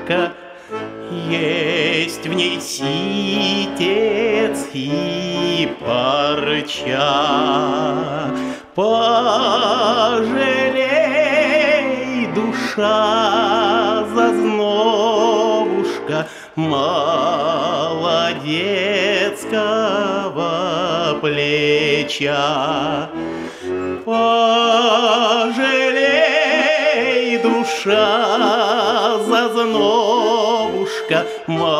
избушка, есть в ней ситец и парча. Пожалей, душа, зазнобушка молодецкого плеча. Пожалей, душа, зазнобушка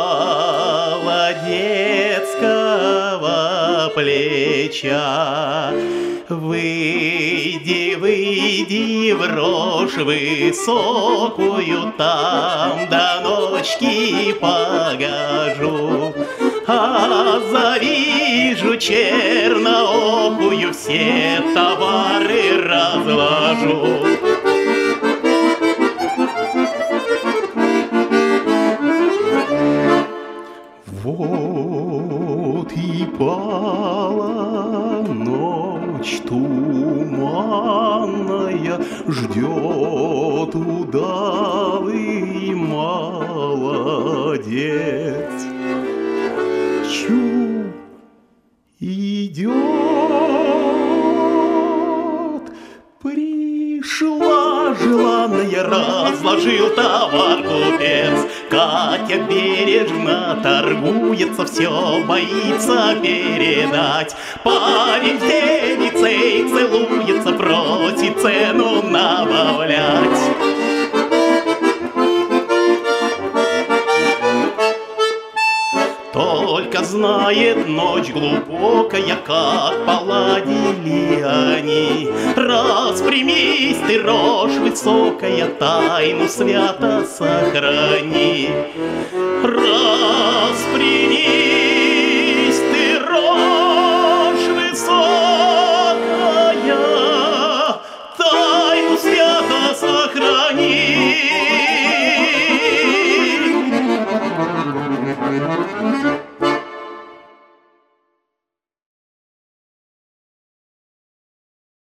молодецкого плеча. Выйди, выйди в рожь высокую, там до ночки погожу. А завижу черноокую, все товары разложу. Вот и пала ночь туманная, ждет удалый молодец. Чу идет, пришла желанная, разложил товар купец. Катя бережно торгуется, все боится передать. Парень с девицей целуется, просит цену набавлять. Только знает ночь глубокая, как поладили они. Распрямись ты, рожь высокая, тайну свято сохрани. Распрямись ты, рожь высокая, тайну свято сохрани.